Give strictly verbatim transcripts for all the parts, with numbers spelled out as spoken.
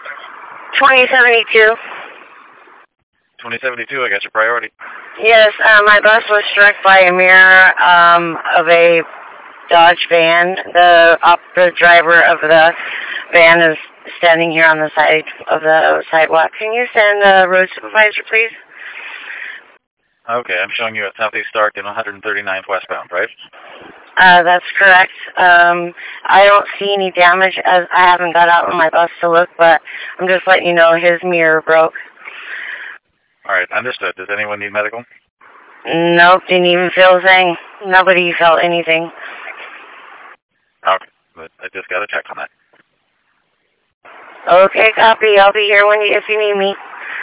twenty seventy-two. twenty seventy-two, I got your priority. Yes, uh, my bus was struck by a mirror um, of a Dodge van. The, op the driver of the van is standing here on the side of the sidewalk. Can you send the road supervisor, please? Okay, I'm showing you at Southeast Stark and one thirty-ninth westbound, right? Uh, that's correct. Um, I don't see any damage as I haven't got out on my bus to look, but I'm just letting you know his mirror broke. All right, understood. Does anyone need medical? Nope, didn't even feel a thing. Nobody felt anything. Okay, but I just got to check on that. Okay, copy. I'll be here when you, if you need me.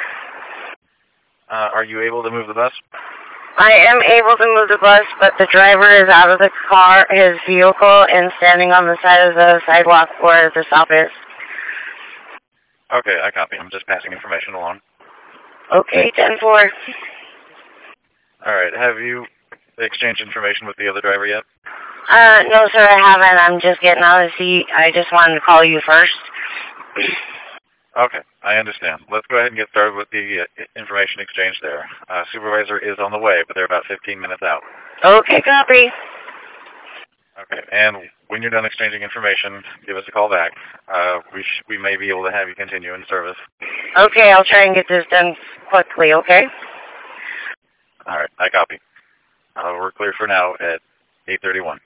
Uh, are you able to move the bus? I am able to move the bus, but the driver is out of the car, his vehicle, and standing on the side of the sidewalk where the stop is. Okay, I copy. I'm just passing information along. Okay, ten four. All right, have you exchanged information with the other driver yet? Uh, no, sir, I haven't. I'm just getting out of the seat. I just wanted to call you first. Okay, I understand. Let's go ahead and get started with the uh, information exchange there. Uh, supervisor is on the way, but they're about fifteen minutes out. Okay, copy. Okay, and when you're done exchanging information, give us a call back. Uh, we sh we may be able to have you continue in service. Okay, I'll try and get this done quickly, okay? All right, I copy. Uh, we're clear for now at eight thirty-one.